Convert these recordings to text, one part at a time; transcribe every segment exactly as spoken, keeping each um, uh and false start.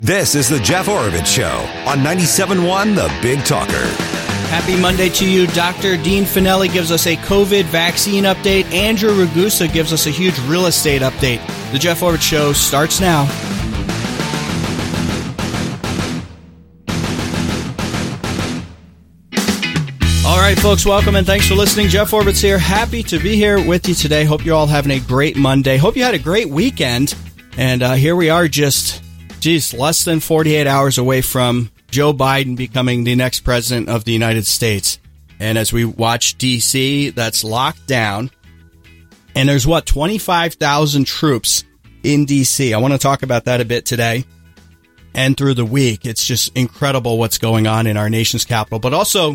This is the Jeff Oravits Show on ninety-seven point one The Big Talker. Happy Monday to you. Doctor Dean Finelli gives us a COVID vaccine update. Andrew Ragusa gives us a huge real estate update. The Jeff Oravits Show starts now. All right, folks, welcome and thanks for listening. Jeff Oravits here. Happy to be here with you today. Hope you're all having a great Monday. Hope you had a great weekend. And uh, here we are just, geez, less than forty-eight hours away from Joe Biden becoming the next president of the United States. And as we watch D C, that's locked down. And there's, what, twenty-five thousand troops in D C. I want to talk about that a bit today and through the week. It's just incredible what's going on in our nation's capital, but also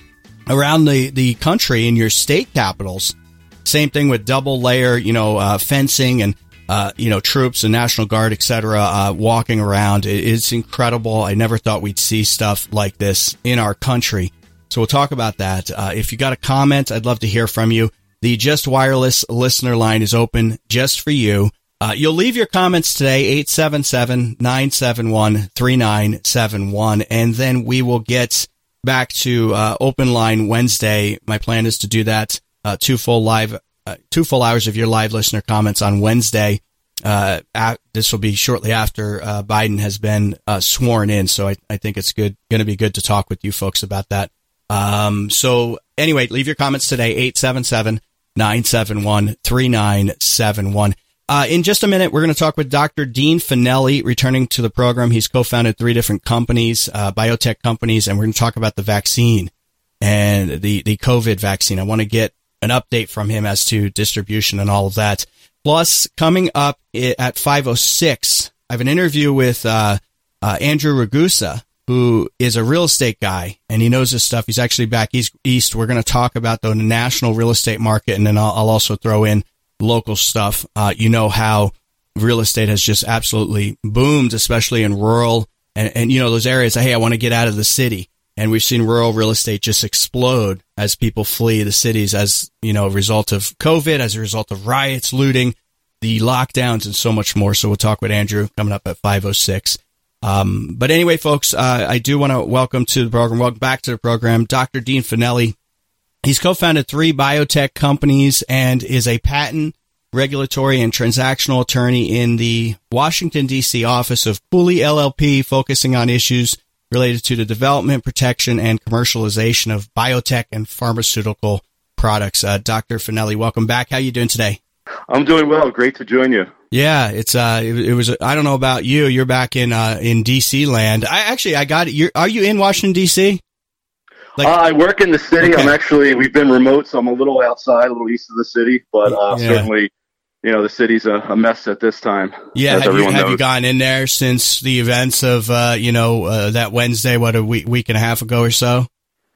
around the, the country in your state capitals. Same thing with double layer, you know, uh, fencing and, uh, you know, troops and National Guard, et cetera, uh, walking around. It, it's incredible. I never thought we'd see stuff like this in our country. So we'll talk about that. Uh, if you got a comment, I'd love to hear from you. The Just Wireless listener line is open just for you. Uh, you'll leave your comments today, eight seven seven, nine seven one, three nine seven one, and then we will get back to uh, open line Wednesday. My plan is to do that uh, two full live, uh, two full hours of your live listener comments on Wednesday. Uh, at, this will be shortly after uh, Biden has been uh, sworn in, so I, I think it's good, going to be good to talk with you folks about that. Um, so anyway, leave your comments today, eight seven seven, nine seven one, three nine seven one. Uh, in just a minute, we're going to talk with Doctor Dean Finelli, returning to the program. He's co-founded three different companies, uh, biotech companies, and we're going to talk about the vaccine and the, the COVID vaccine. I want to get an update from him as to distribution and all of that. Plus, coming up at five oh six, I have an interview with uh, uh, Andrew Ragusa, who is a real estate guy, and he knows his stuff. He's actually back east. east. We're going to talk about the national real estate market, and then I'll, I'll also throw in local stuff. Uh, you know how real estate has just absolutely boomed, especially in rural and, and you know, those areas. Hey, I want to get out of the city. And we've seen rural real estate just explode as people flee the cities as, you know, a result of COVID, as a result of riots, looting, the lockdowns, and so much more. So we'll talk with Andrew coming up at five oh six. Um, but anyway, folks, uh, I do want to welcome to the program, welcome back to the program, Doctor Dean Finelli. He's co-founded three biotech companies and is a patent, regulatory, and transactional attorney in the Washington, D C office of Cooley L L P, focusing on issues related to the development, protection, and commercialization of biotech and pharmaceutical products. Uh, Doctor Finelli, welcome back. How are you doing today? I'm doing well. Great to join you. Yeah, it's uh, it, it was. I don't know about you. You're back in uh, in D C land. I actually, I got it. You're, are you in Washington, D C? Like, uh, I work in the city. Okay. I'm actually, we've been remote, so I'm a little outside, a little east of the city, but uh, yeah. certainly, you know, the city's a, a mess at this time. Yeah, have you, have you gone in there since the events of, uh, you know, uh, that Wednesday, what, a week, week and a half ago or so?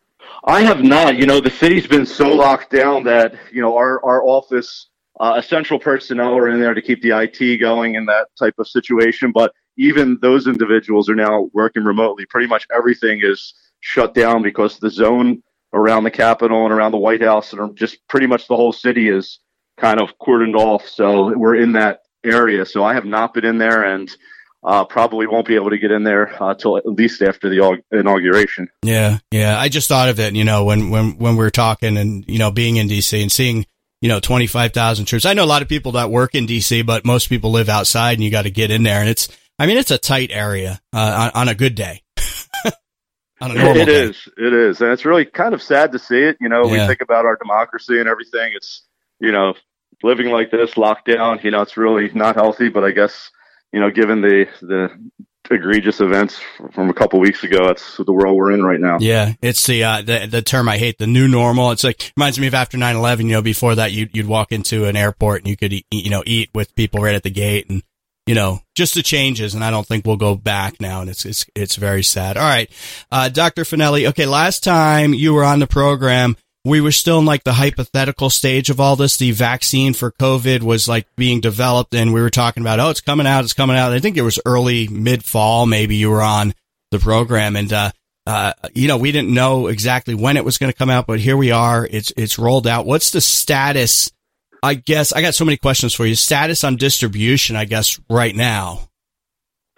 I have not. You know, the city's been so locked down that, you know, our, our office, uh, essential personnel are in there to keep the I T going in that type of situation, but even those individuals are now working remotely. Pretty much everything is shut down because the zone around the Capitol and around the White House and just pretty much the whole city is kind of cordoned off. So we're in that area. So I have not been in there and uh, probably won't be able to get in there uh, till at least after the inauguration. Yeah. Yeah. I just thought of it, you know, when, when, when we were talking and, you know, being in D C and seeing, you know, twenty-five thousand troops. I know a lot of people that work in D C, but most people live outside and you got to get in there. And it's, I mean, it's a tight area uh, on, on a good day. On a normal it day. is. It is. And it's really kind of sad to see it. You know, yeah. we think about our democracy and everything. It's, you know, living like this, locked down, you know, it's really not healthy. But I guess, you know, given the, the egregious events from a couple weeks ago, that's the world we're in right now. Yeah. It's the, uh, the, the term I hate, the new normal. It's like, reminds me of after nine eleven, you know, before that you'd, you'd walk into an airport and you could, eat, you know, eat with people right at the gate and, you know, just the changes, and I don't think we'll go back now, and it's it's it's very sad. All right, uh, Doctor Finelli. Okay, last time you were on the program, we were still in like the hypothetical stage of all this. The vaccine for COVID was like being developed, and we were talking about, oh, it's coming out, it's coming out. I think it was early mid fall, maybe you were on the program, and uh, uh, you know, we didn't know exactly when it was going to come out, but here we are. It's it's rolled out. What's the status? I guess I got so many questions for you. Status on distribution, I guess, right now.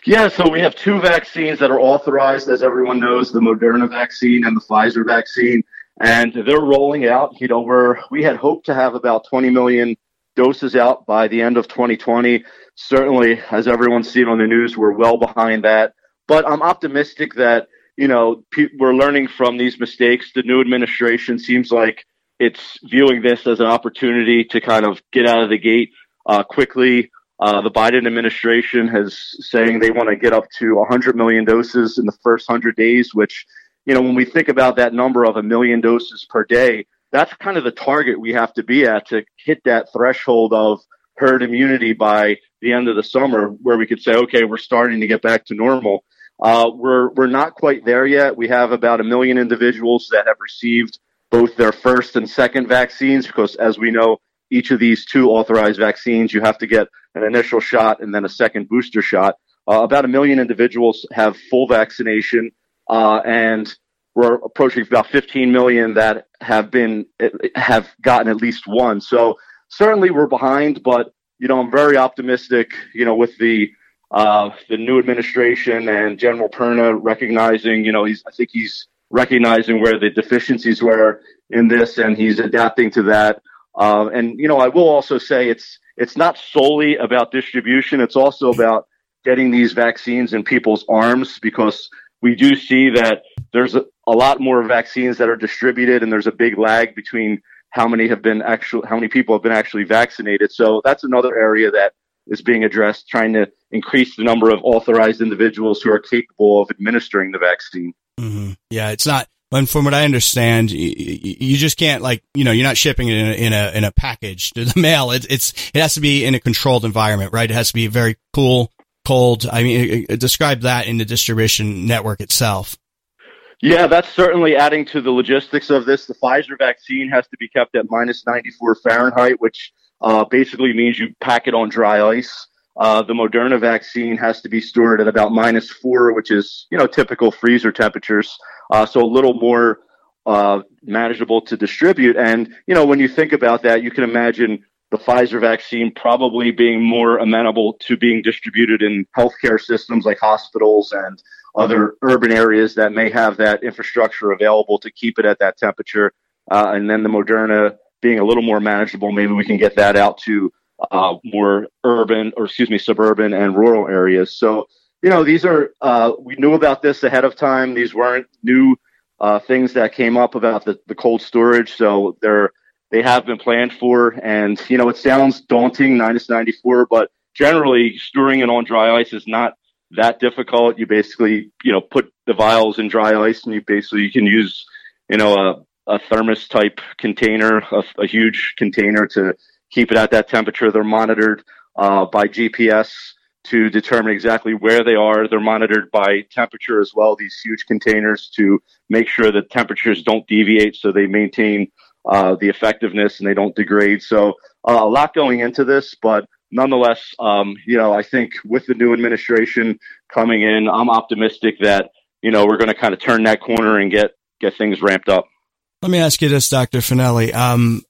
Yeah, so we have two vaccines that are authorized, as everyone knows, the Moderna vaccine and the Pfizer vaccine, and they're rolling out. You know, we're, we had hoped to have about twenty million doses out by the end of twenty twenty. Certainly, as everyone's seen on the news, we're well behind that. But I'm optimistic that, you know, pe- we're learning from these mistakes. The new administration seems like it's viewing this as an opportunity to kind of get out of the gate uh, quickly. Uh, the Biden administration has saying they want to get up to one hundred million doses in the first one hundred days, which, you know, when we think about that number of a million doses per day, that's kind of the target we have to be at to hit that threshold of herd immunity by the end of the summer, where we could say, okay, we're starting to get back to normal. Uh, we're we're not quite there yet. We have about a million individuals that have received both their first and second vaccines, because as we know, each of these two authorized vaccines, you have to get an initial shot and then a second booster shot. Uh, about a million individuals have full vaccination, uh, and we're approaching about fifteen million that have been have gotten at least one. So certainly we're behind, but you know, I'm very optimistic. You know, with the uh, the new administration and General Perna recognizing, you know, he's I think he's recognizing where the deficiencies were in this, and he's adapting to that. Uh, and you know, I will also say it's it's not solely about distribution. It's also about getting these vaccines in people's arms, because we do see that there's a, a lot more vaccines that are distributed, and there's a big lag between how many have been actual, how many people have been actually vaccinated. So that's another area that is being addressed, trying to increase the number of authorized individuals who are capable of administering the vaccine. Mm-hmm. Yeah, it's not. And from what I understand, you, you just can't, like, you know, you're not shipping it in a, in a, in a package to the mail. It, it's, it has to be in a controlled environment, right? It has to be very cool, cold. I mean, describe that in the distribution network itself. Yeah, that's certainly adding to the logistics of this. The Pfizer vaccine has to be kept at minus ninety-four Fahrenheit, which uh, basically means you pack it on dry ice. Uh, the Moderna vaccine has to be stored at about minus four, which is, you know, typical freezer temperatures. Uh, so a little more uh, manageable to distribute. And, you know, when you think about that, you can imagine the Pfizer vaccine probably being more amenable to being distributed in healthcare systems like hospitals and other urban areas that may have that infrastructure available to keep it at that temperature. Uh, and then the Moderna being a little more manageable, maybe we can get that out to uh, more urban, or excuse me, suburban and rural areas. So, you know, these are, uh, we knew about this ahead of time. These weren't new uh, things that came up about the, the cold storage. So they're, they have been planned for. And, you know, it sounds daunting, minus ninety-four, but generally storing it on dry ice is not that difficult. You basically, you know, put the vials in dry ice, and you basically, you can use, you know, a, a thermos type container, a, a huge container to keep it at that temperature. They're monitored uh, by G P S to determine exactly where they are. They're monitored by temperature as well, these huge containers, to make sure that temperatures don't deviate, so they maintain uh, the effectiveness and they don't degrade. So uh, a lot going into this, but nonetheless, um, you know, I think with the new administration coming in, I'm optimistic that, you know, we're going to kind of turn that corner and get, get things ramped up. Let me ask you this, Doctor Finelli. Um,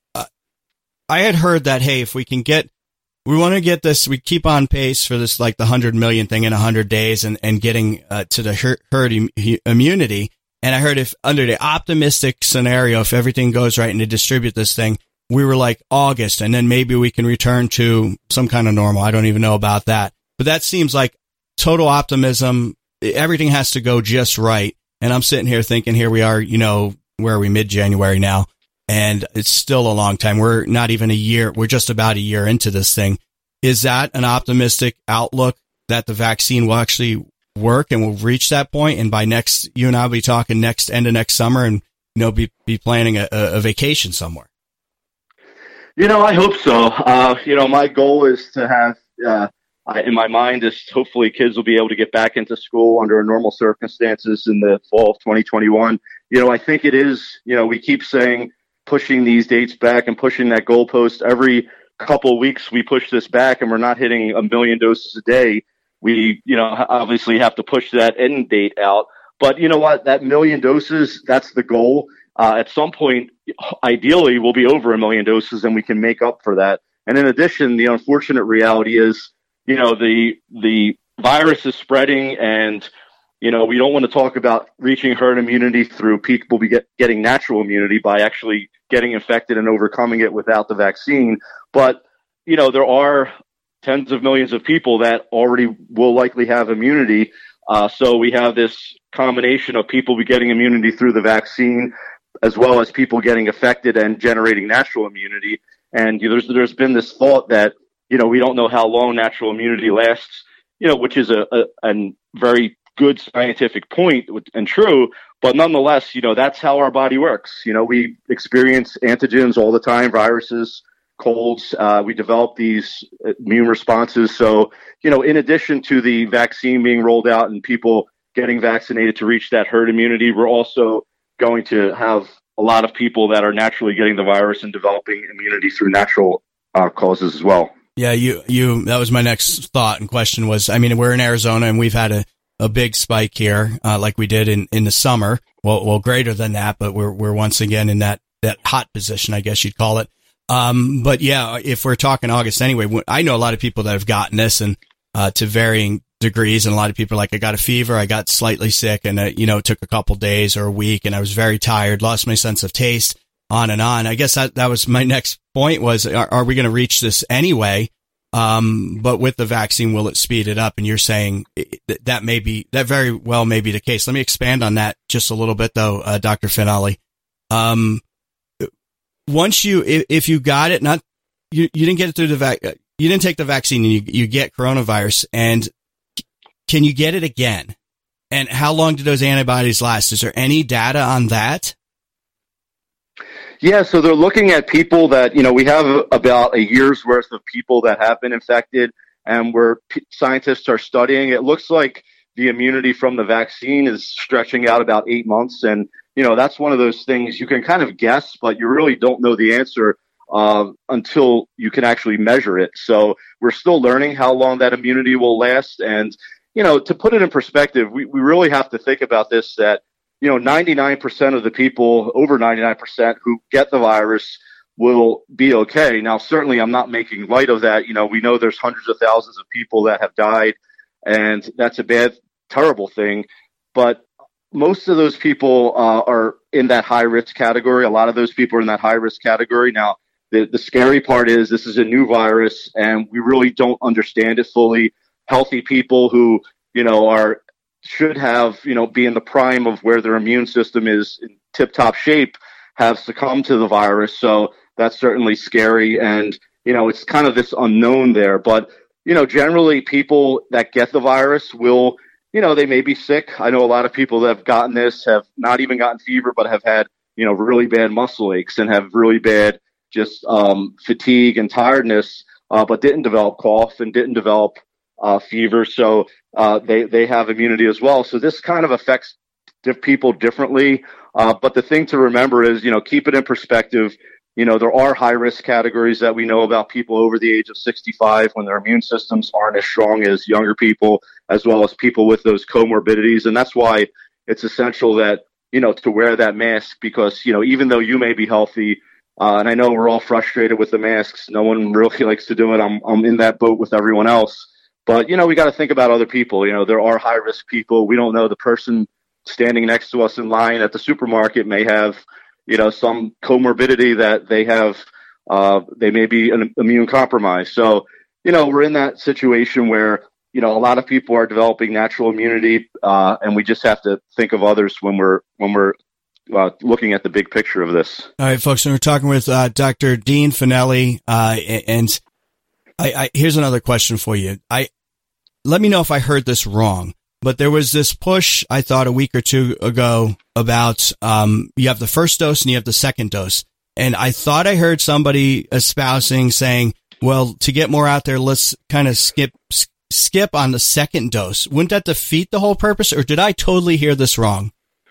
I had heard that, hey, if we can get, we want to get this, we keep on pace for this, like the one hundred million thing in one hundred days, and, and getting uh, to the herd, herd im- immunity. And I heard if under the optimistic scenario, if everything goes right and to distribute this thing, we were like August, and then maybe we can return to some kind of normal. I don't even know about that. But that seems like total optimism. Everything has to go just right. And I'm sitting here thinking, here we are, you know, where are we, mid-January now? And it's still a long time. We're not even a year. We're just about a year into this thing. Is that an optimistic outlook that the vaccine will actually work and we'll reach that point? And by next, you and I will be talking next end of next summer, and, you know, be, be planning a, a vacation somewhere. You know, I hope so. Uh, you know, my goal is to have, uh, in my mind, is hopefully kids will be able to get back into school under normal circumstances in the fall of twenty twenty-one. You know, I think it is, you know, we keep saying, pushing these dates back and pushing that goalpost. Every couple of weeks we push this back, and we're not hitting a million doses a day. We, you know, obviously have to push that end date out. But you know what? That million doses, that's the goal. Uh, at some point, ideally, we'll be over a million doses, and we can make up for that. And in addition, the unfortunate reality is, you know, the the virus is spreading, and you know, we don't want to talk about reaching herd immunity through people be get, getting natural immunity by actually getting infected and overcoming it without the vaccine. But, you know, there are tens of millions of people that already will likely have immunity. Uh, so we have this combination of people be getting immunity through the vaccine, as well as people getting affected and generating natural immunity. And you know, there's there's been this thought that, you know, we don't know how long natural immunity lasts, you know, which is a, a, a very good scientific point and true, but nonetheless, you know, that's how our body works. You know, we experience antigens all the time, viruses, colds, uh, we develop these immune responses. So, you know, in addition to the vaccine being rolled out and people getting vaccinated to reach that herd immunity, we're also going to have a lot of people that are naturally getting the virus and developing immunity through natural uh, causes as well. Yeah, you, you, that was my next thought and question was, I mean, we're in Arizona and we've had a, a big spike here, uh, like we did in, in the summer. Well, well, greater than that, but we're, we're once again in that, that hot position, I guess you'd call it. Um, but yeah, if we're talking August anyway, I know a lot of people that have gotten this and, uh, to varying degrees. And a lot of people are like, I got a fever, I got slightly sick and, uh, you know, it took a couple days or a week and I was very tired, lost my sense of taste, on and on. I guess that, that was my next point was, are, are we going to reach this anyway? Um, but with the vaccine, will it speed it up? And you're saying that, that may be, that very well may be the case. Let me expand on that just a little bit though, uh, Doctor Finale. Um, once you, if, if you got it, not, you, you didn't get it through the vac, you didn't take the vaccine and you, you get coronavirus, and can you get it again? And how long do those antibodies last? Is there any data on that? Yeah, so they're looking at people that, you know, we have about a year's worth of people that have been infected, and where p- scientists are studying. It looks like the immunity from the vaccine is stretching out about eight months. And, you know, that's one of those things you can kind of guess, but you really don't know the answer uh, until you can actually measure it. So we're still learning how long that immunity will last. And, you know, to put it in perspective, we, we really have to think about this, that, you know, ninety-nine percent of the people, over ninety-nine percent who get the virus will be okay. Now, certainly I'm not making light of that. You know, we know there's hundreds of thousands of people that have died, and that's a bad, terrible thing. But most of those people uh, are in that high risk category. A lot of those people are in that high risk category. Now, the, the scary part is this is a new virus, and we really don't understand it fully. Healthy people who, you know, are should have, you know, be in the prime of where their immune system is in tip-top shape, have succumbed to the virus. So that's certainly scary. And, you know, it's kind of this unknown there. But, you know, generally people that get the virus will, you know, they may be sick. I know a lot of people that have gotten this have not even gotten fever, but have had, you know, really bad muscle aches and have really bad just um, fatigue and tiredness, uh, but didn't develop cough and didn't develop uh, fever. So uh, they, they have immunity as well. So this kind of affects diff- people differently. Uh, but the thing to remember is, you know, keep it in perspective. You know, there are high risk categories that we know about, people over the age of sixty-five when their immune systems aren't as strong as younger people, as well as people with those comorbidities. And that's why it's essential that, you know, to wear that mask, because, you know, even though you may be healthy, uh, and I know we're all frustrated with the masks, no one really likes to do it. I'm, I'm in that boat with everyone else. But, you know, we got to think about other people. You know, there are high risk people. We don't know, the person standing next to us in line at the supermarket may have, you know, some comorbidity that they have, uh, they may be an immune compromised. So, you know, we're in that situation where, you know, a lot of people are developing natural immunity, uh, and we just have to think of others when we're, when we're uh, looking at the big picture of this. All right, folks, and we're talking with uh, Doctor Dean Finelli, uh, and I, I, here's another question for you. I, let me know if I heard this wrong. But there was this push, I thought, a week or two ago about um, you have the first dose and you have the second dose. And I thought I heard somebody espousing, saying, well, to get more out there, let's kind of skip skip on the second dose. Wouldn't that defeat the whole purpose? Or did I totally hear this wrong?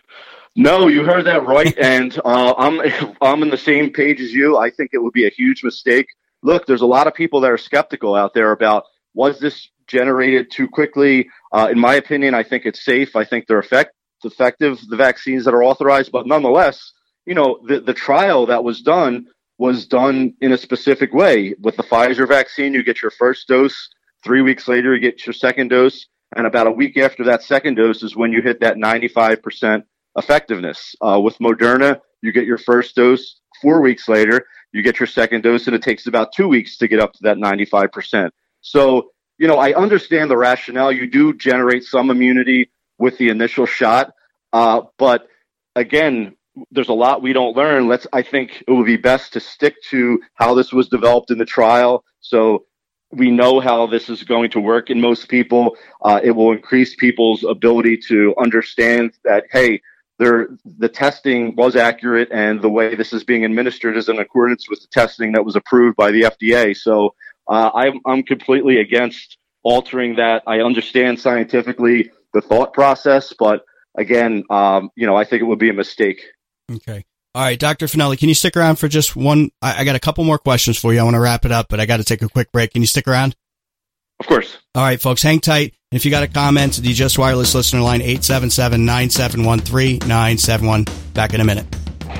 No, you heard that right. And uh, I'm I'm on the same page as you. I think it would be a huge mistake. Look, there's a lot of people that are skeptical out there about, was this generated too quickly? Uh, in my opinion, I think it's safe. I think they're effect- effective, the vaccines that are authorized. But nonetheless, you know, the, the trial that was done was done in a specific way. With the Pfizer vaccine, you get your first dose. Three weeks later, you get your second dose. And about a week after that second dose is when you hit that ninety-five percent effectiveness. Uh, with Moderna, you get your first dose four weeks later, you get your second dose, and it takes about two weeks to get up to that ninety-five percent. So, you know, I understand the rationale. You do generate some immunity with the initial shot. Uh, but again, there's a lot we don't learn. Let's, I think it would be best to stick to how this was developed in the trial. So we know how this is going to work in most people. Uh, it will increase people's ability to understand that, hey, there, the testing was accurate and the way this is being administered is in accordance with the testing that was approved by the F D A. So uh, I'm, I'm completely against altering that. I understand scientifically the thought process, but again, um, you know, I think it would be a mistake. Okay. All right, Doctor Finelli, can you stick around for just one? I, I got a couple more questions for you. I want to wrap it up, but I got to take a quick break. Can you stick around? Of course. All right, folks, hang tight. If you got a comment, the Just Wireless listener line, eight seven seven, nine seven one, three nine seven one. Back in a minute.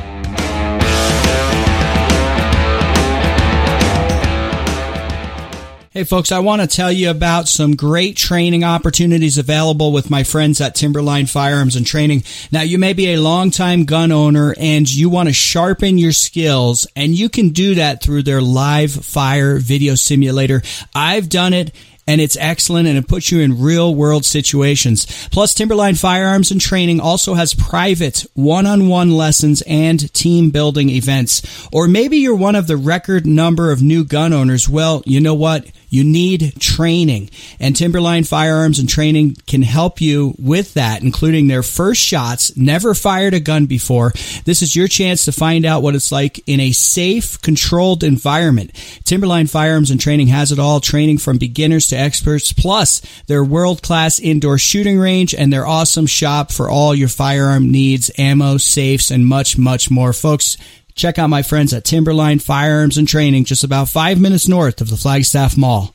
Hey folks, I want to tell you about some great training opportunities available with my friends at Timberline Firearms and Training. Now, you may be a longtime gun owner and you want to sharpen your skills, and you can do that through their live fire video simulator. I've done it, and it's excellent, and it puts you in real-world situations. Plus, Timberline Firearms and Training also has private one-on-one lessons and team-building events. Or maybe you're one of the record number of new gun owners. Well, you know what? You need training, and Timberline Firearms and Training can help you with that, including their first shots, never fired a gun before. This is your chance to find out what it's like in a safe, controlled environment. Timberline Firearms and Training has it all, training from beginners to experts, plus their world-class indoor shooting range and their awesome shop for all your firearm needs, ammo, safes, and much, much more. Folks, check out my friends at Timberline Firearms and Training, just about five minutes north of the Flagstaff Mall.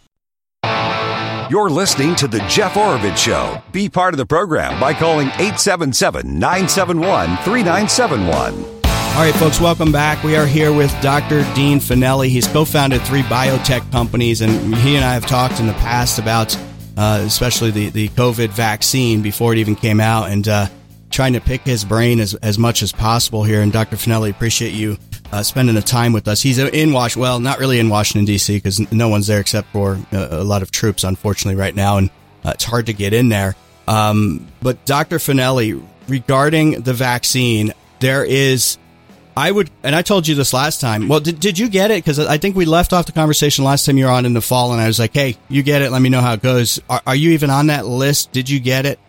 You're listening to The Jeff Oravits Show. Be part of the program by calling eight seven seven, nine seven one, three nine seven one. All right, folks, welcome back. We are here with Doctor Dean Finelli. He's co-founded three biotech companies, and he and I have talked in the past about uh, especially the, the COVID vaccine before it even came out, and uh, trying to pick his brain as, as much as possible here. And Doctor Finelli, appreciate you uh, spending the time with us. He's in Washington, well, not really in Washington, D C, because no one's there except for uh, a lot of troops, unfortunately, right now, and uh, it's hard to get in there. Um, but Doctor Finelli, regarding the vaccine, there is, I would, and I told you this last time, well, did, did you get it? Because I think we left off the conversation last time you were on in the fall, and I was like, hey, you get it, let me know how it goes. Are, are you even on that list? Did you get it?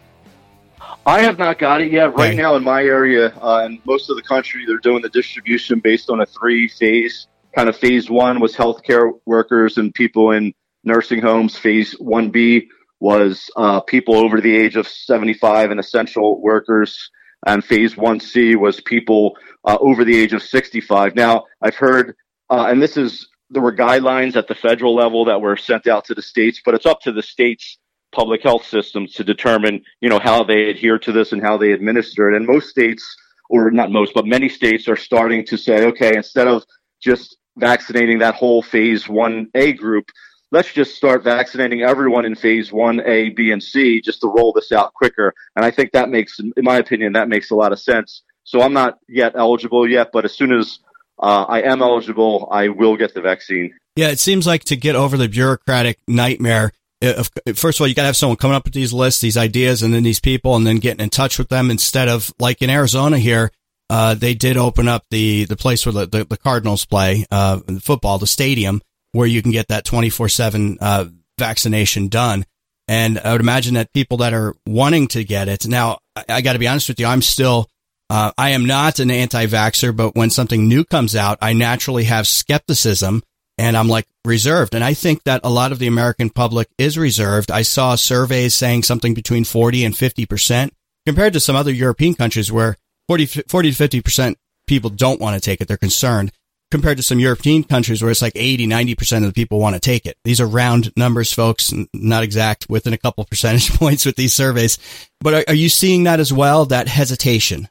I have not got it yet. Right Okay. now in my area uh, and most of the country, they're doing the distribution based on a three-phase. Kind of phase one was healthcare workers and people in nursing homes. Phase one B was uh, people over the age of seventy-five and essential workers. And phase one C was people uh, over the age of sixty-five. Now, I've heard, uh, and this is, there were guidelines at the federal level that were sent out to the states, but it's up to the states' public health systems to determine, you know, how they adhere to this and how they administer it. And most states, or not most, but many states are starting to say, okay, instead of just vaccinating that whole phase one A group, let's just start vaccinating everyone in phase one A, B, and C just to roll this out quicker. And I think that makes, in my opinion, that makes a lot of sense. So I'm not yet eligible yet, but as soon as uh, I am eligible, I will get the vaccine. Yeah, it seems like to get over the bureaucratic nightmare, if, first of all, you got to have someone coming up with these lists, these ideas, and then these people, and then getting in touch with them instead of, like in Arizona here, uh, they did open up the, the place where the, the, the Cardinals play, uh, football, the stadium, where you can get that twenty-four seven uh, vaccination done. And I would imagine that people that are wanting to get it, now, I, I got to be honest with you, I'm still, uh, I am not an anti-vaxxer, but when something new comes out, I naturally have skepticism. And I'm like reserved. And I think that a lot of the American public is reserved. I saw surveys saying something between forty and fifty percent compared to some other European countries where forty, forty to fifty percent people don't want to take it. They're concerned, compared to some European countries where it's like eighty, ninety percent of the people want to take it. These are round numbers, folks, not exact, within a couple percentage points with these surveys. But are, are you seeing that as well, that hesitation?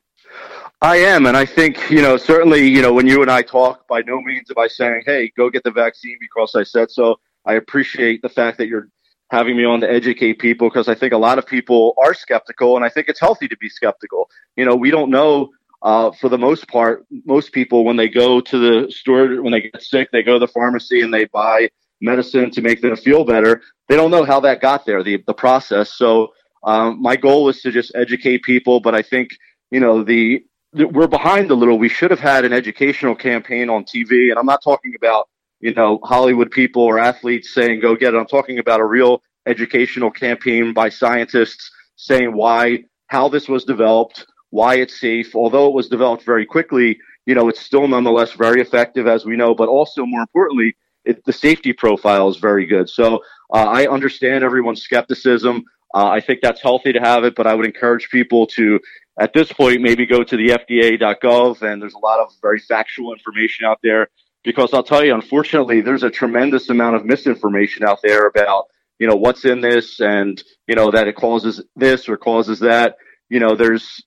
I am, and I think, you know, certainly, you know, when you and I talk, by no means am I saying, hey, go get the vaccine because I said so. I appreciate the fact that you're having me on to educate people, because I think a lot of people are skeptical, and I think it's healthy to be skeptical. You know, we don't know, uh, for the most part, most people, when they go to the store, when they get sick, they go to the pharmacy and they buy medicine to make them feel better. They don't know how that got there, the, the process. So um, my goal is to just educate people, but I think, you know, the, the we're behind a little. We should have had an educational campaign on T V, and I'm not talking about, you know, Hollywood people or athletes saying, go get it. I'm talking about a real educational campaign by scientists saying why, how this was developed, why it's safe. Although it was developed very quickly, you know, it's still nonetheless very effective, as we know, but also more importantly, it, the safety profile is very good. So uh, I understand everyone's skepticism. Uh, I think that's healthy to have it, but I would encourage people to, at this point, maybe go to the F D A dot gov, and there's a lot of very factual information out there. Because I'll tell you, unfortunately, there's a tremendous amount of misinformation out there about, you know, what's in this, and, you know, that it causes this or causes that. You know, there's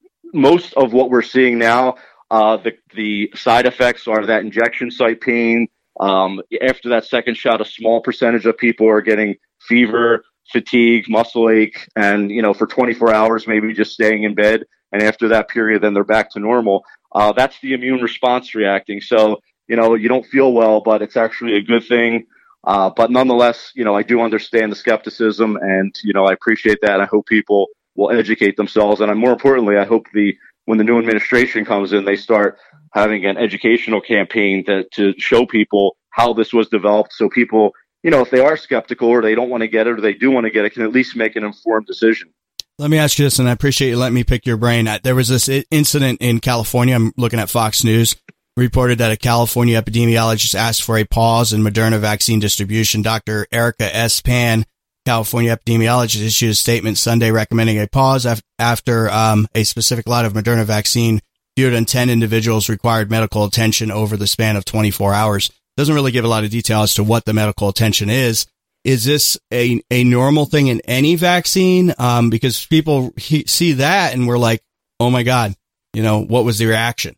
most of what we're seeing now, uh, the, the side effects are that injection site pain. Um, after that second shot, a small percentage of people are getting fever, fatigue, muscle ache, and, you know, for twenty-four hours, maybe just staying in bed. And after that period, then they're back to normal. Uh, that's the immune response reacting. So, you know, you don't feel well, but it's actually a good thing. Uh, but nonetheless, you know, I do understand the skepticism, and, you know, I appreciate that. And I hope people will educate themselves. And more importantly, I hope the, when the new administration comes in, they start having an educational campaign to, to show people how this was developed. So people, you know, if they are skeptical or they don't want to get it, or they do want to get it, can at least make an informed decision. Let me ask you this, and I appreciate you letting me pick your brain. There was this incident in California. I'm looking at Fox News. Reported that a California epidemiologist asked for a pause in Moderna vaccine distribution. Doctor Erica S. Pan, California epidemiologist, issued a statement Sunday recommending a pause af- after um, a specific lot of Moderna vaccine fewer than ten individuals required medical attention over the span of twenty-four hours. Doesn't really give a lot of detail as to what the medical attention is. Is this a, a normal thing in any vaccine? Um, because people he- see that and we're like, oh my God, you know, what was the reaction?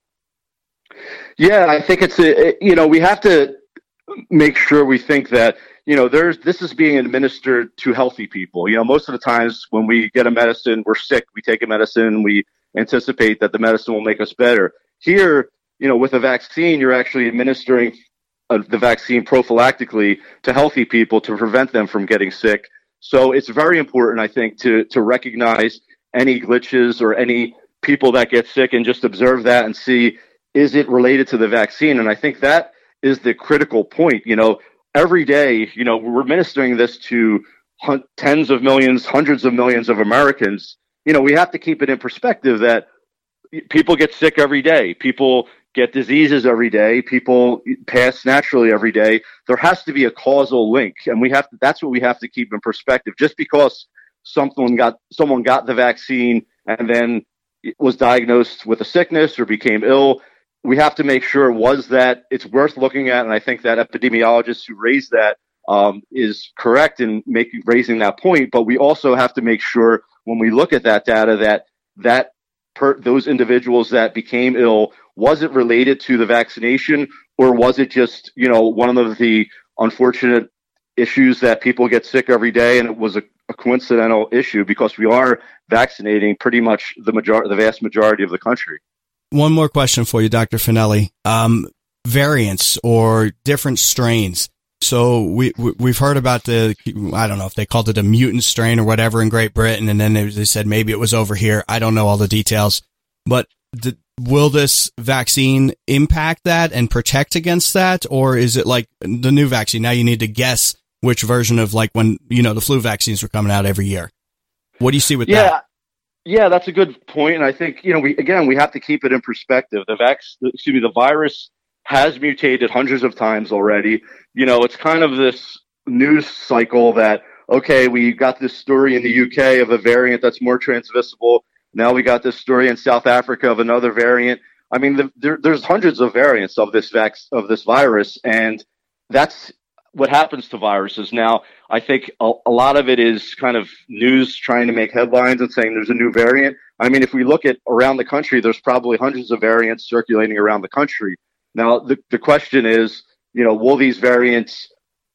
Yeah, I think it's a, you know, we have to make sure we think that, you know, there's, this is being administered to healthy people. You know, most of the times when we get a medicine, we're sick, we take a medicine, we anticipate that the medicine will make us better. Here, you know, with a vaccine, you're actually administering uh, the vaccine prophylactically to healthy people to prevent them from getting sick. So it's very important, I think, to, to recognize any glitches or any people that get sick and just observe that and see, is it related to the vaccine? And I think that is the critical point. You know, every day, you know, we're administering this to hun- tens of millions, hundreds of millions of Americans. You know, we have to keep it in perspective that people get sick every day. People get diseases every day. People pass naturally every day. There has to be a causal link. And we have to, that's what we have to keep in perspective. Just because someone got, someone got the vaccine and then was diagnosed with a sickness or became ill, we have to make sure was that it's worth looking at. And I think that epidemiologist who raised that um, is correct in making raising that point. But we also have to make sure when we look at that data that that per, those individuals that became ill, was it related to the vaccination, or was it just, you know, one of the unfortunate issues that people get sick every day and it was a, a coincidental issue, because we are vaccinating pretty much the major- the vast majority of the country. One more question for you, Doctor Finelli. Um, variants or different strains. So we, we, we've heard about the, I don't know if they called it a mutant strain or whatever in Great Britain, and then they, they said maybe it was over here. I don't know all the details, but the, will this vaccine impact that and protect against that? Or is it like the new vaccine? Now you need to guess which version of, like when, you know, the flu vaccines were coming out every year. What do you see with yeah. that? Yeah, that's a good point. And I think, you know, we, again, we have to keep it in perspective. The vac, excuse me, the virus has mutated hundreds of times already. You know, it's kind of this news cycle that, okay, we got this story in the U K of a variant that's more transmissible. Now we got this story in South Africa of another variant. I mean, the, there, there's hundreds of variants of this vac, of this virus, and that's what happens to viruses. Now, I think a, a lot of it is kind of news trying to make headlines and saying there's a new variant. I mean, if we look at around the country, there's probably hundreds of variants circulating around the country. Now, the, the question is, you know, will these variants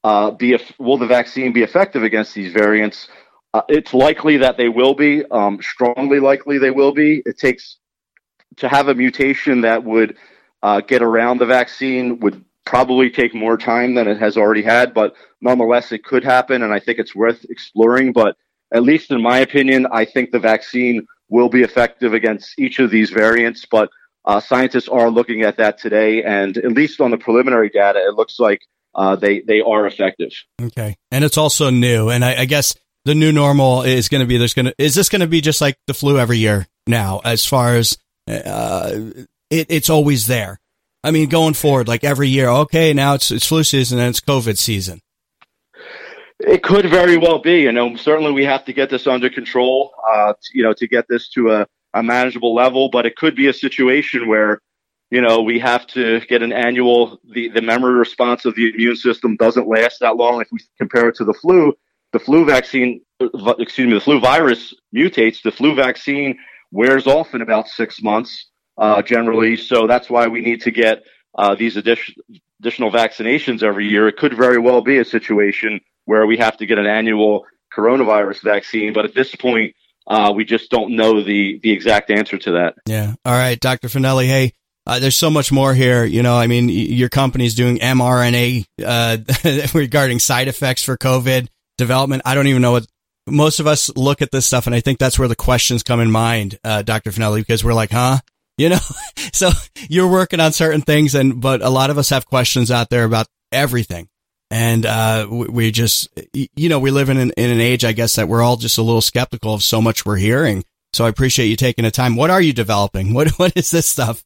uh, be will the vaccine be effective against these variants? Uh, it's likely that they will be, um, strongly likely they will be. It takes to have a mutation that would uh, get around the vaccine would probably take more time than it has already had, but nonetheless, it could happen, and I think it's worth exploring. But at least in my opinion, I think the vaccine will be effective against each of these variants, but uh, scientists are looking at that today, and at least on the preliminary data, it looks like uh, they, they are effective. Okay, and it's also new, and I, I guess the new normal is going to be, there's going to, is this going to be just like the flu every year now, as far as uh, it, it's always there? I mean, going forward, like every year, okay, now it's it's flu season and it's COVID season. It could very well be. You know, certainly we have to get this under control, uh, to, you know, to get this to a, a manageable level. But it could be a situation where, you know, we have to get an annual, the, the memory response of the immune system doesn't last that long. If we compare it to the flu, the flu vaccine, excuse me, the flu virus mutates. The flu vaccine wears off in about six months. Uh, generally. So that's why we need to get uh, these addition, additional vaccinations every year. It could very well be a situation where we have to get an annual coronavirus vaccine. But at this point, uh, we just don't know the, the exact answer to that. Yeah. All right, Doctor Fanelli. Hey, uh, there's so much more here. You know, I mean, your company's doing mRNA uh, regarding side effects for COVID development. I don't even know what most of us look at this stuff. And I think that's where the questions come in mind, uh, Doctor Fanelli, because we're like, huh? You know, so you're working on certain things, and but a lot of us have questions out there about everything, and uh, we just, you know, we live in an, in an age, I guess, that we're all just a little skeptical of so much we're hearing. So I appreciate you taking the time. What are you developing? What what is this stuff?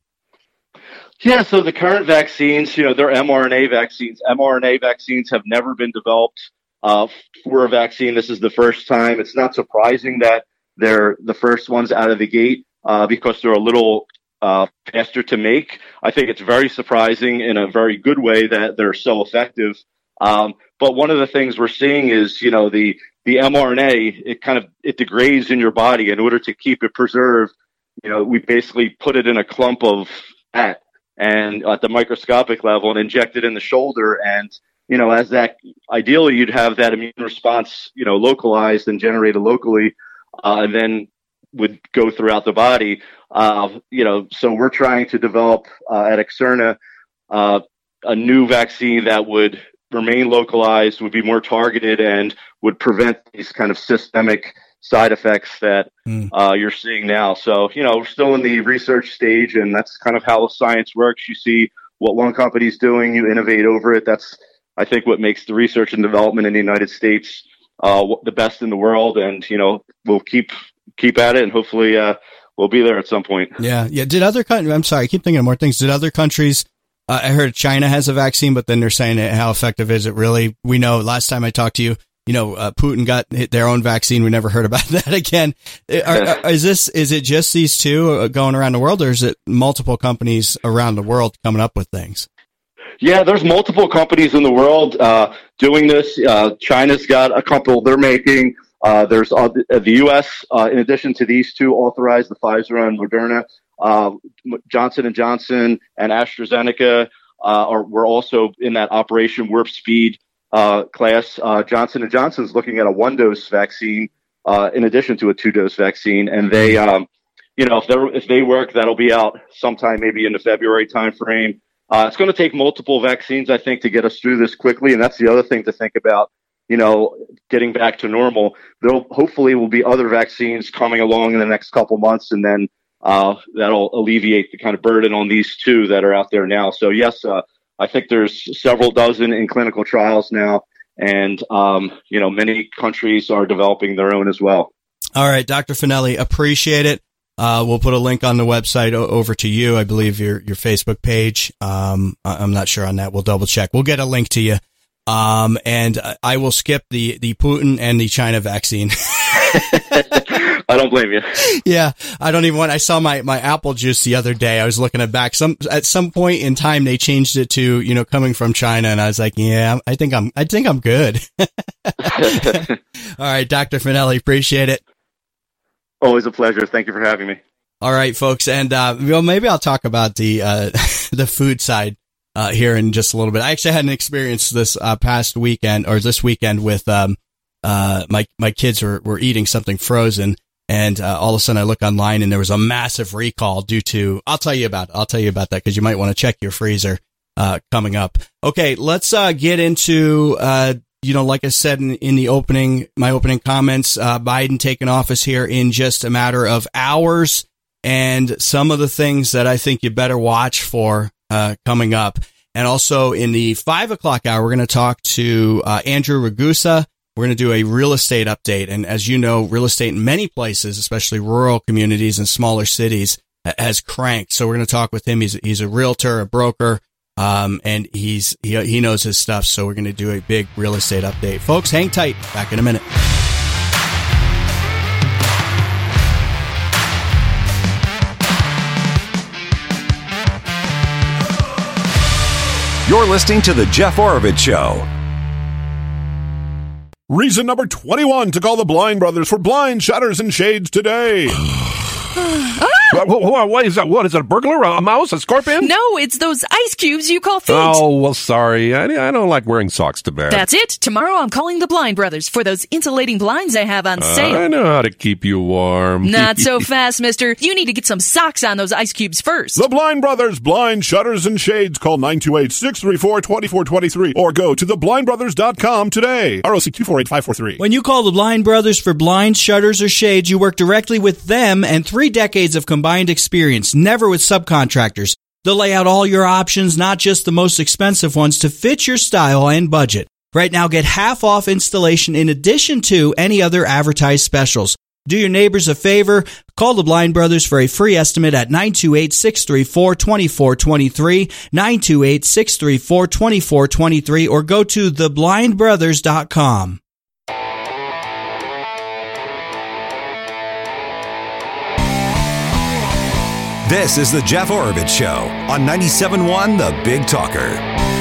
Yeah, so the current vaccines, you know, they're mRNA vaccines. mRNA vaccines have never been developed uh, for a vaccine. This is the first time. It's not surprising that they're the first ones out of the gate uh, because they're a little Uh, faster to make. I think it's very surprising in a very good way that they're so effective. Um, but one of the things we're seeing is, you know, the, the mRNA, it kind of, it degrades in your body. In order to keep it preserved, you know, we basically put it in a clump of fat and at the microscopic level and inject it in the shoulder. And, you know, as that, ideally you'd have that immune response, you know, localized and generated locally, uh, and then would go throughout the body. Uh, you know, so we're trying to develop uh, at Excerna uh, a new vaccine that would remain localized, would be more targeted, and would prevent these kind of systemic side effects that mm. uh, you're seeing now. So, you know, we're still in the research stage, and that's kind of how science works. You see what one company's doing, you innovate over it. That's, I think, what makes the research and development in the United States uh, the best in the world. And, you know, we'll keep keep at it, and hopefully uh, we'll be there at some point. Yeah. Yeah. Did other countries, I'm sorry, I keep thinking of more things. Did other countries, uh, I heard China has a vaccine, but then they're saying how effective is it really? We know last time I talked to you, you know, uh, Putin got their own vaccine. We never heard about that again. Are, are, is this, is it just these two going around the world, or is it multiple companies around the world coming up with things? Yeah, there's multiple companies in the world uh, doing this. Uh, China's got a couple they're making. Uh, there's uh, the U S, uh, in addition to these two authorized, the Pfizer and Moderna, uh, Johnson and Johnson and AstraZeneca uh, are were also in that Operation Warp Speed uh, class. Uh, Johnson and Johnson is looking at a one-dose vaccine uh, in addition to a two-dose vaccine, and they, um, you know, if they if they work, that'll be out sometime maybe in the February timeframe. Uh, it's going to take multiple vaccines, I think, to get us through this quickly, and that's the other thing to think about. You know, getting back to normal, there'll hopefully will be other vaccines coming along in the next couple months, and then uh, that'll alleviate the kind of burden on these two that are out there now. So yes, uh, I think there's several dozen in clinical trials now, and um, you know, many countries are developing their own as well. All right, Doctor Fanelli, appreciate it. Uh, we'll put a link on the website o- over to you. I believe your your Facebook page. Um, I'm not sure on that. We'll double check. We'll get a link to you. Um, and I will skip the, the Putin and the China vaccine. I don't blame you. Yeah. I don't even want, I saw my, my apple juice the other day. I was looking at back some, at some point in time, they changed it to, you know, coming from China. And I was like, yeah, I think I'm, I think I'm good. All right. Doctor Fanelli, appreciate it. Always a pleasure. Thank you for having me. All right, folks. And, uh, well, maybe I'll talk about the, uh, the food side uh, here in just a little bit. I actually had an experience this uh, past weekend or this weekend with um, uh, my my kids were, were eating something frozen, and uh, all of a sudden I look online and there was a massive recall due to. I'll tell you about. I'll tell you about that because you might want to check your freezer uh, coming up. Okay, let's uh, get into. Uh, You know, like I said in, in the opening, my opening comments, uh, Biden taking office here in just a matter of hours, and some of the things that I think you better watch for uh, coming up. And also in the five o'clock hour, we're going to talk to uh, Andrew Ragusa. We're going to do a real estate update. And as you know, real estate in many places, especially rural communities and smaller cities, has cranked. So we're going to talk with him. He's, he's a realtor, a broker. Um, and he's, he, he knows his stuff. So we're going to do a big real estate update. Folks, hang tight. Back in a minute. You're listening to The Jeff Oravits Show. Reason number twenty-one to call the Blind Brothers for blind shutters and shades today. What, what, what is that? What is it? A burglar? A mouse? A scorpion? No, it's those ice cubes you call feet. Oh, well, sorry. I, I don't like wearing socks to bed. That's it. Tomorrow I'm calling the Blind Brothers for those insulating blinds I have on uh, sale. I know how to keep you warm. Not so fast, mister. You need to get some socks on those ice cubes first. The Blind Brothers, blind shutters and shades. Call nine two eight, six three four, two four two three or go to the blind brothers dot com today. R O C two four eight five four three. When you call the Blind Brothers for blinds, shutters, or shades, you work directly with them and three decades of combined experience. Never with subcontractors. They'll lay out all your options, not just the most expensive ones, to fit your style and budget. Right now, get half off installation in addition to any other advertised specials. Do your neighbors a favor. Call the Blind Brothers for a free estimate at nine two eight, six three four, two four two three, nine two eight, six three four, two four two three, or go to the blind brothers dot com. This is the Jeff Oravits Show on ninety-seven point one The Big Talker.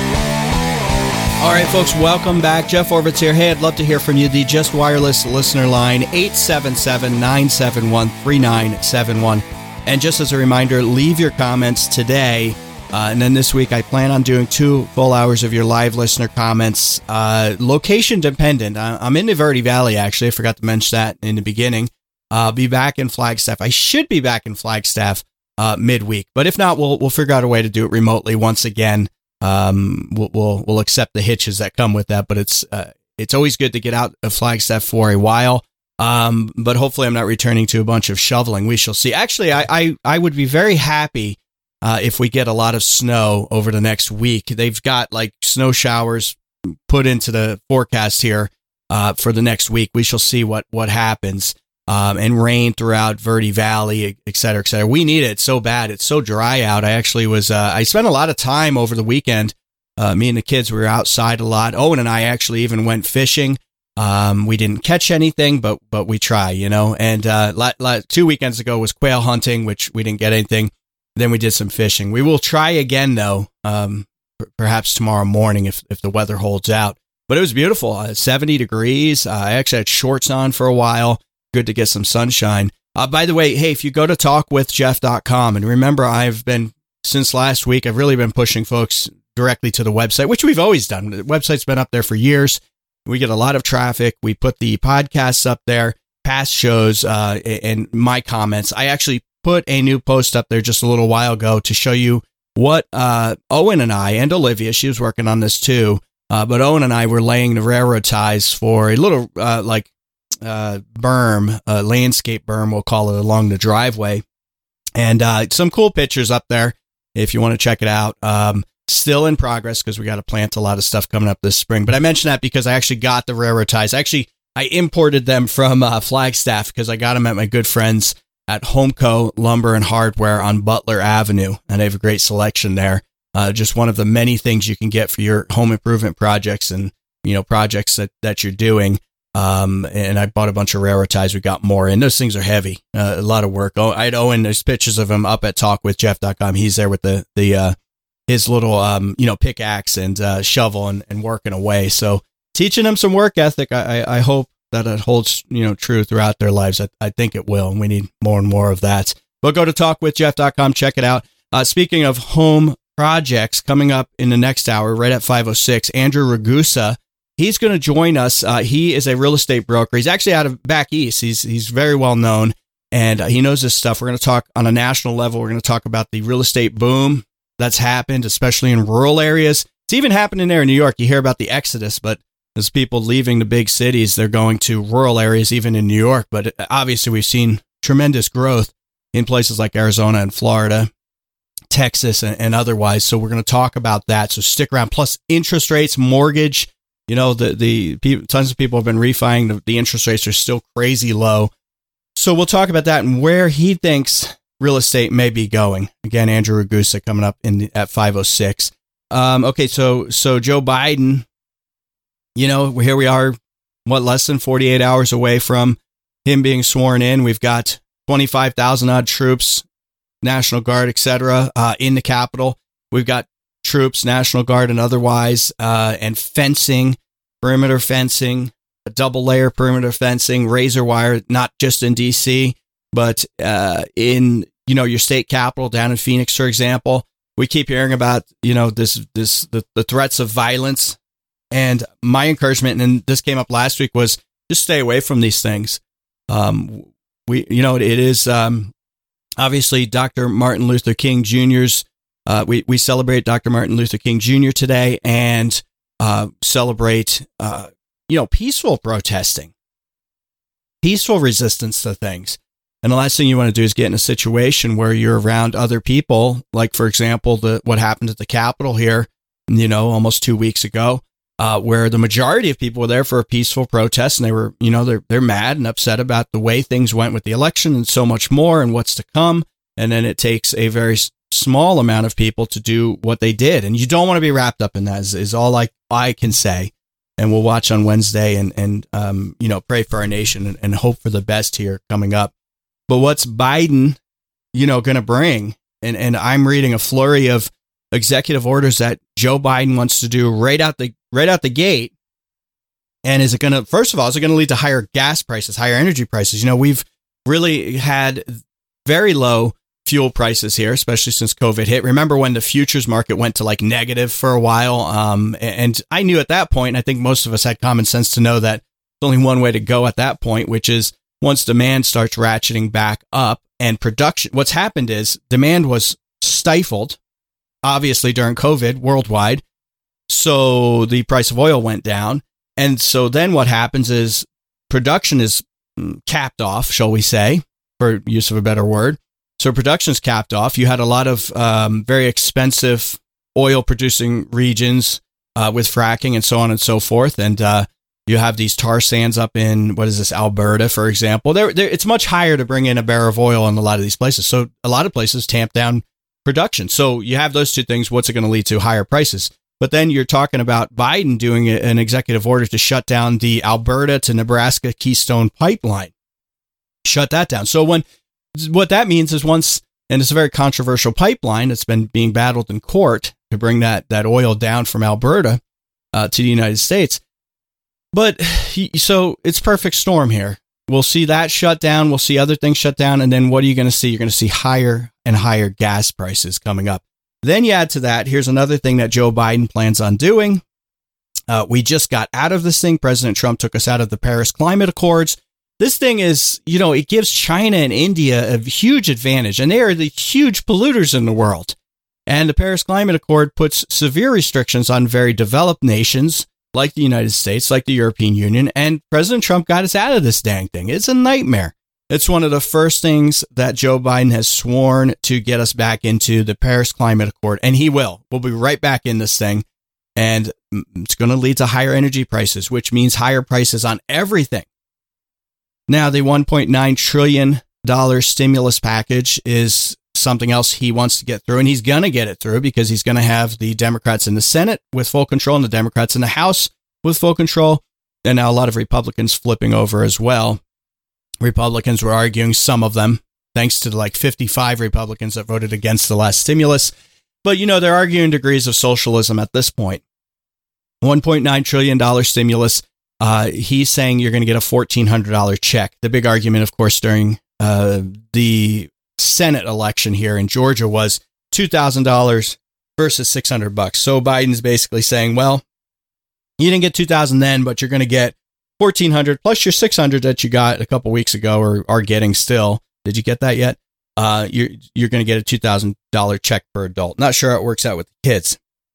All right, folks, welcome back. Jeff Oravits here. Hey, I'd love to hear from you. The Just Wireless listener line, eight seven seven, nine seven one, three nine seven one. And just as a reminder, leave your comments today. Uh, and then this week, I plan on doing two full hours of your live listener comments. Uh, location dependent. I'm in the Verde Valley, actually. I forgot to mention that in the beginning. I'll be back in Flagstaff. I should be back in Flagstaff Uh, midweek, but if not, we'll we'll figure out a way to do it remotely once again. Um, we'll we'll, we'll accept the hitches that come with that, but it's uh, it's always good to get out of Flagstaff for a while. Um, but hopefully, I'm not returning to a bunch of shoveling. We shall see. Actually, I I, I would be very happy uh, if we get a lot of snow over the next week. They've got like snow showers put into the forecast here uh, for the next week. We shall see what what happens. Um, and rain throughout Verde Valley, et cetera, et cetera. We need it so bad. It's so dry out. I actually was, uh, I spent a lot of time over the weekend. Uh, me and the kids, we were outside a lot. Owen and I actually even went fishing. Um, we didn't catch anything, but, but we try, you know, and, uh, la- la- two weekends ago was quail hunting, which we didn't get anything. Then we did some fishing. We will try again though, um, p- perhaps tomorrow morning if, if the weather holds out, but it was beautiful. Uh, seventy degrees. Uh, I actually had shorts on for a while. Good to get some sunshine. Uh, by the way, hey, if you go to talk with jeff dot com, and remember, I've been, since last week, I've really been pushing folks directly to the website, which we've always done. The website's been up there for years. We get a lot of traffic. We put the podcasts up there, past shows, uh, and my comments. I actually put a new post up there just a little while ago to show you what uh, Owen and I, and Olivia, she was working on this too, uh, but Owen and I were laying the railroad ties for a little, uh, like, uh, berm, uh, landscape berm, we'll call it, along the driveway. And, uh, some cool pictures up there if you want to check it out. Um, still in progress because we got to plant a lot of stuff coming up this spring. But I mentioned that because I actually got the railroad ties. Actually, I imported them from, uh, Flagstaff because I got them at my good friends at Homeco Lumber and Hardware on Butler Avenue. And they have a great selection there. Uh, just one of the many things you can get for your home improvement projects and, you know, projects that, that you're doing. Um, and I bought a bunch of railroad ties. We got more, and those things are heavy. Uh, a lot of work. Oh, I'd Owen, there's pictures of him up at talk with jeff dot com. He's there with the, the, uh, his little, um, you know, pickaxe and, uh, shovel and, and working away. So teaching them some work ethic. I, I, I hope that it holds, you know, true throughout their lives. I, I think it will. And we need more and more of that. But go to talk with jeff dot com. Check it out. Uh, speaking of home projects coming up in the next hour, right at five oh six. Andrew Ragusa, he's going to join us. Uh, he is a real estate broker. He's actually out of back east. He's he's very well known, and uh, he knows this stuff. We're going to talk on a national level. We're going to talk about the real estate boom that's happened, especially in rural areas. It's even happening there in New York. You hear about the exodus, but as people leaving the big cities, they're going to rural areas, even in New York. But obviously, we've seen tremendous growth in places like Arizona and Florida, Texas, and, and otherwise. So we're going to talk about that. So stick around. Plus interest rates, mortgage. You know, the the people, tons of people have been refining. The, the interest rates are still crazy low. So we'll talk about that and where he thinks real estate may be going. Again, Andrew Ragusa coming up in the, at five oh six. Um, okay, so so Joe Biden, you know, here we are, what, less than forty-eight hours away from him being sworn in. We've got twenty-five thousand odd troops, National Guard, et cetera, uh, in the Capitol. We've got troops, National Guard and otherwise, uh, and fencing, perimeter fencing, a double layer perimeter fencing, razor wire, not just in D C, but uh, in, you know, your state capital down in Phoenix, for example. We keep hearing about, you know, this, this, the, the threats of violence. And my encouragement, and this came up last week, was just stay away from these things. Um, we, you know, it is, um, obviously Doctor Martin Luther King Junior's, uh, we, we celebrate Doctor Martin Luther King Junior today and, uh, celebrate, uh, you know, peaceful protesting, peaceful resistance to things. And the last thing you want to do is get in a situation where you're around other people, like, for example, the what happened at the Capitol here, you know, almost two weeks ago, uh, where the majority of people were there for a peaceful protest, and they were, you know, they're they're mad and upset about the way things went with the election and so much more and what's to come. And then it takes a very small amount of people to do what they did, and you don't want to be wrapped up in that. Is, is all I I can say. And we'll watch on Wednesday and and um you know, pray for our nation and, and hope for the best here coming up. But what's Biden, you know, going to bring? And and I'm reading a flurry of executive orders that Joe Biden wants to do right out the right out the gate. And is it going to, first of all, is it going to lead to higher gas prices, higher energy prices? You know, we've really had very low fuel prices here, especially since COVID hit. Remember when the futures market went to like negative for a while? Um, and I knew at that point, and I think most of us had common sense to know that there's only one way to go at that point, which is once demand starts ratcheting back up and production, what's happened is demand was stifled, obviously during COVID worldwide. So the price of oil went down. And so then what happens is production is capped off, shall we say, for use of a better word. So production is capped off. You had a lot of um, very expensive oil producing regions uh, with fracking and so on and so forth. And, uh, you have these tar sands up in, what is this, Alberta, for example. They're, they're, it's much higher to bring in a barrel of oil in a lot of these places. So a lot of places tamp down production. So you have those two things. What's it going to lead to? Higher prices. But then you're talking about Biden doing an executive order to shut down the Alberta to Nebraska Keystone Pipeline. Shut that down. So when what that means is once, and it's a very controversial pipeline that's been being battled in court to bring that, that oil down from Alberta uh, to the United States. But so it's perfect storm here. We'll see that shut down. We'll see other things shut down. And then what are you going to see? You're going to see higher and higher gas prices coming up. Then you add to that, here's another thing that Joe Biden plans on doing. Uh, we just got out of this thing. President Trump took us out of the Paris Climate Accords. This thing is, you know, it gives China and India a huge advantage, and they are the huge polluters in the world. And the Paris Climate Accord puts severe restrictions on very developed nations like the United States, like the European Union, and President Trump got us out of this dang thing. It's a nightmare. It's one of the first things that Joe Biden has sworn to get us back into the Paris Climate Accord, and he will. We'll be right back in this thing, and it's going to lead to higher energy prices, which means higher prices on everything. Now, the one point nine trillion dollars stimulus package is something else he wants to get through, and he's going to get it through because he's going to have the Democrats in the Senate with full control and the Democrats in the House with full control. And now a lot of Republicans flipping over as well. Republicans were arguing, some of them, thanks to the like fifty-five Republicans that voted against the last stimulus. But, you know, they're arguing degrees of socialism at this point. one point nine trillion dollars stimulus. Uh, he's saying you're going to get a fourteen hundred dollars check. The big argument, of course, during uh, the Senate election here in Georgia was two thousand dollars versus six hundred bucks. So Biden's basically saying, well, you didn't get two thousand then, but you're going to get fourteen hundred plus your six hundred that you got a couple weeks ago or are getting still. Did you get that yet? Uh, you're, you're going to get a two thousand dollars check per adult. Not sure how it works out with the kids.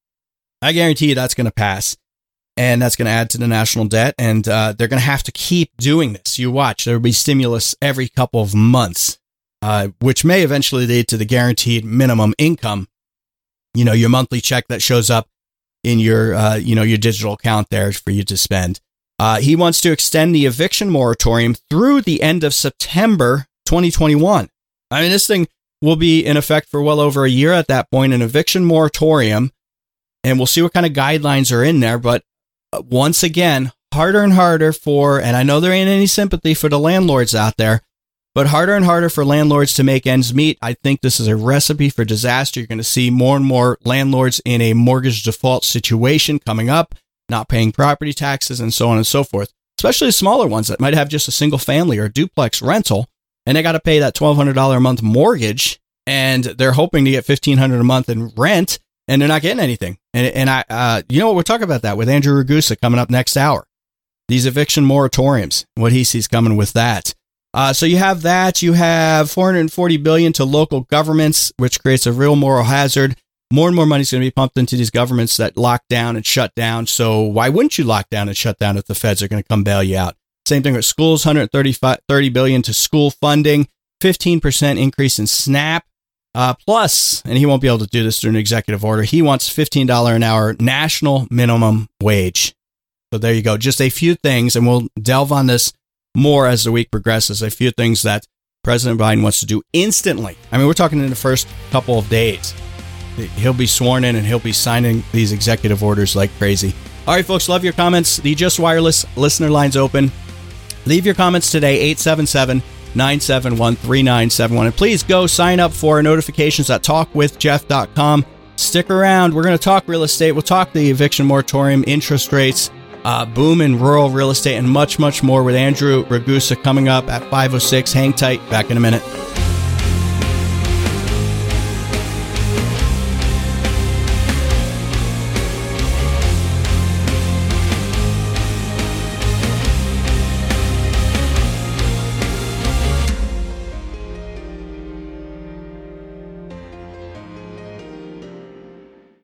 I guarantee you that's going to pass. And that's going to add to the national debt. And uh, they're going to have to keep doing this. You watch, there will be stimulus every couple of months, uh, which may eventually lead to the guaranteed minimum income. You know, your monthly check that shows up in your, uh, you know, your digital account there for you to spend. Uh, he wants to extend the eviction moratorium through the end of September twenty twenty-one. I mean, this thing will be in effect for well over a year at that point, an eviction moratorium. And we'll see what kind of guidelines are in there. But once again, harder and harder for, and I know there ain't any sympathy for the landlords out there, but harder and harder for landlords to make ends meet. I think this is a recipe for disaster. You're going to see more and more landlords in a mortgage default situation coming up, not paying property taxes and so on and so forth, especially the smaller ones that might have just a single family or duplex rental, and they got to pay that twelve hundred dollars a month mortgage, and they're hoping to get fifteen hundred dollars a month in rent, and they're not getting anything. And, and I, uh, you know what, we'll talk about that with Andrew Ragusa coming up next hour. These eviction moratoriums, what he sees coming with that. Uh, so you have that. You have four hundred forty billion dollars to local governments, which creates a real moral hazard. More and more money is going to be pumped into these governments that lock down and shut down. So why wouldn't you lock down and shut down if the feds are going to come bail you out? Same thing with schools, one hundred thirty billion dollars to school funding, fifteen percent increase in SNAP. Uh, plus, and he won't be able to do this through an executive order, he wants fifteen dollars an hour national minimum wage. So there you go. Just a few things, and we'll delve on this more as the week progresses. A few things that President Biden wants to do instantly. I mean, we're talking in the first couple of days. He'll be sworn in and he'll be signing these executive orders like crazy. All right, folks, love your comments. The Just Wireless listener line's open. Leave your comments today, eight seven seven, nine seven one, three nine seven one. And please go sign up for our notifications at talk with jeff dot com. Stick around. We're going to talk real estate. We'll talk the eviction moratorium, interest rates, uh, boom in rural real estate, and much, much more with Andrew Ragusa coming up at five oh six. Hang tight. Back in a minute.